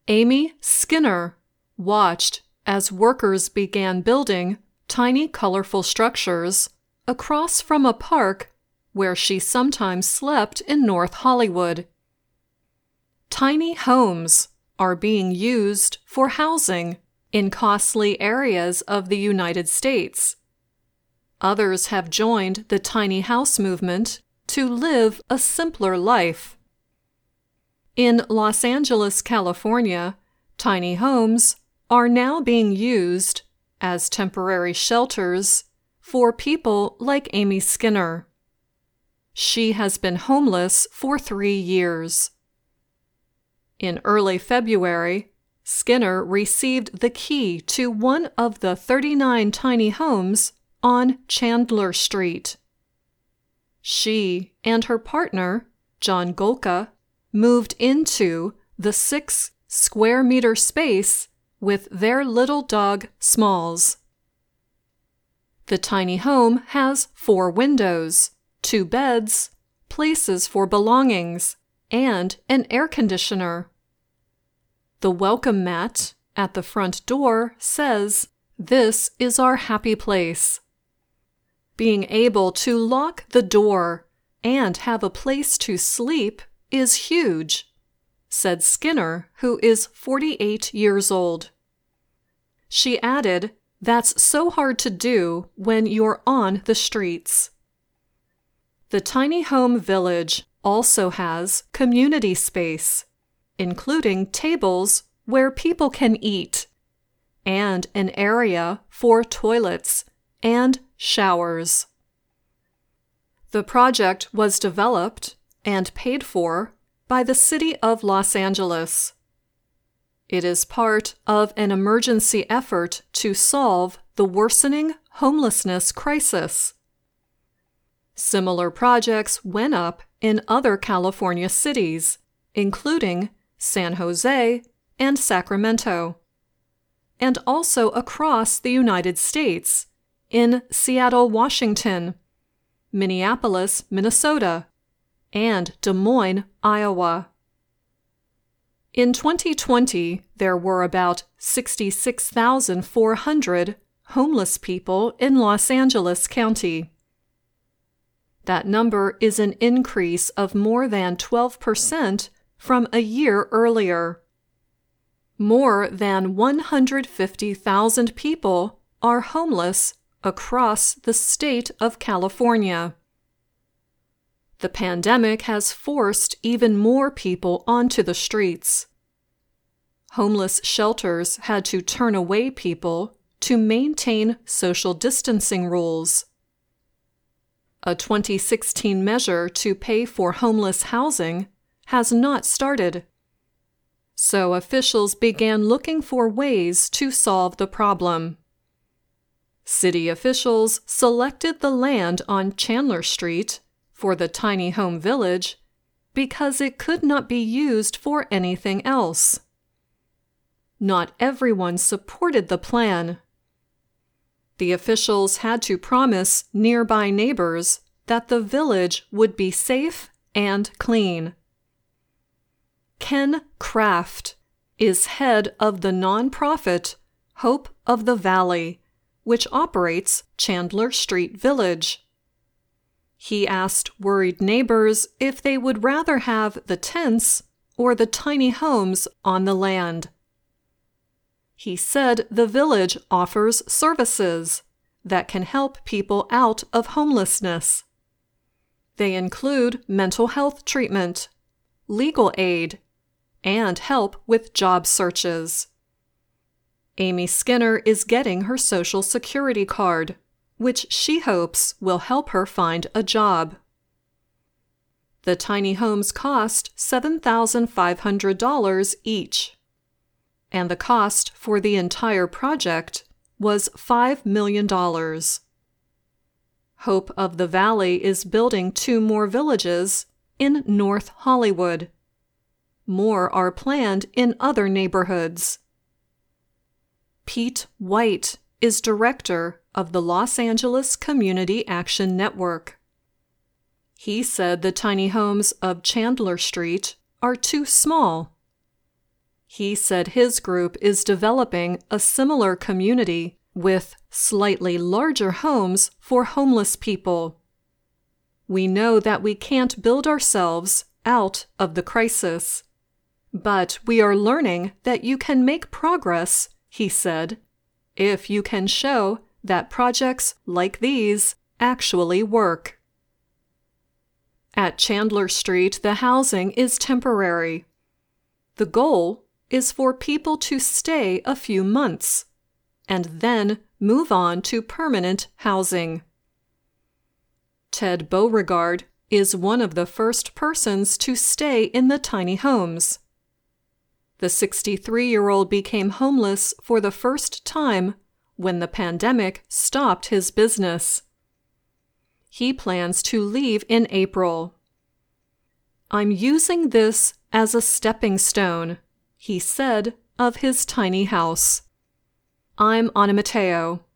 Amy Skinner watched as workers began building tiny, colorful structures across from a park where she sometimes slept in North Hollywood. Tiny homes are being used for housing in costly areas of the United States. Others have joined the tiny house movement to live a simpler life. In Los Angeles, California, tiny homes are now being used as temporary shelters for people like Amy Skinner. She has been homeless for 3 years. In early February, Skinner received the key to one of the 39 tiny homes on Chandler Street. She and her partner, John Golka, moved into the 6-square-meter space with their little dog, Smalls. The tiny home has 4 windows, 2 beds, places for belongings, and an air conditioner. The welcome mat at the front door says, "This is our happy place." Being able to lock the door and have a place to sleep is huge, said Skinner, who is 48 years old. She added, "That's so hard to do when you're on the streets." The tiny home village also has community space, including tables where people can eat, and an area for toilets and showers. The project was developed and paid for by the City of Los Angeles. It is part of an emergency effort to solve the worsening homelessness crisis. Similar projects went up in other California cities, including San Jose and Sacramento, and also across the United States in Seattle, Washington, Minneapolis, Minnesota, and Des Moines, Iowa. In 2020, there were about 66,400 homeless people in Los Angeles County. That number is an increase of more than 12% from a year earlier. More than 150,000 people are homeless across the state of California. The pandemic has forced even more people onto the streets. Homeless shelters had to turn away people to maintain social distancing rules. A 2016 measure to pay for homeless housing has not started. So officials began looking for ways to solve the problem. City officials selected the land on Chandler Street for the tiny home village because it could not be used for anything else. Not everyone supported the plan. The officials had to promise nearby neighbors that the village would be safe and clean. Ken Kraft is head of the nonprofit Hope of the Valley, which operates Chandler Street Village. He asked worried neighbors if they would rather have the tents or the tiny homes on the land. He said the village offers services that can help people out of homelessness. They include mental health treatment, legal aid, and help with job searches. Amy Skinner is getting her Social Security card, which she hopes will help her find a job. The tiny homes cost $7,500 each, and the cost for the entire project was $5 million. Hope of the Valley is building 2 more villages in North Hollywood. More are planned in other neighborhoods. Pete White is director of the Los Angeles Community Action Network. He said the tiny homes of Chandler Street are too small. He said his group is developing a similar community with slightly larger homes for homeless people. We know that we can't build ourselves out of the crisis, but we are learning that you can make progress, he said, if you can show that projects like these actually work. At Chandler Street, the housing is temporary. The goal is for people to stay a few months and then move on to permanent housing. Ted Beauregard is one of the first persons to stay in the tiny homes. The 63-year-old became homeless for the first time when the pandemic stopped his business. He plans to leave in April. "I'm using this as a stepping stone," he said of his tiny house. "I'm Ana Mateo,